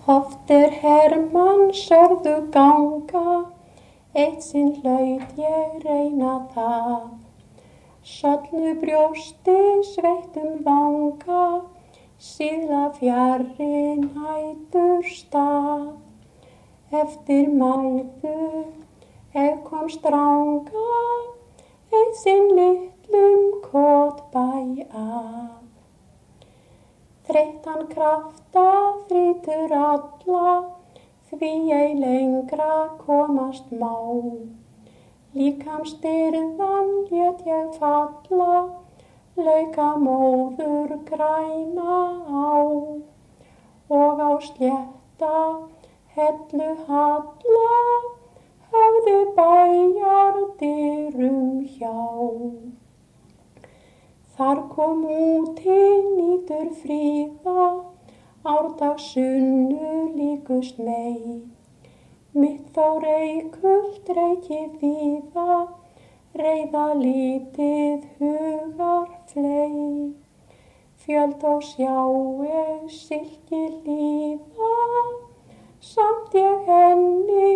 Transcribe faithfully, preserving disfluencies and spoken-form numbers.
Oft er Hermann sörðu ganga, eitt sinn hlaut ég reyna það. Sollnu brjósti sveittum vanga, síðla fjarri nætur stað. Eftir mæðu ef kom stranga, eitt sinn litlum kotbæ að. Þreyttan krafta þrýtur alla, því ei lengra komast má. Líkamsstyrðan lét ég falla, lauka móður græna á. Og á slétta hellu halla, höfðu bæjardyrum hjá. Þar kom úti nýtur fríða, árdagssunnu líkust mey. Mitt þó reykult reiki víða, reiða lítið hugar fley. Fjöld og sjáu silki líða, samt ég henni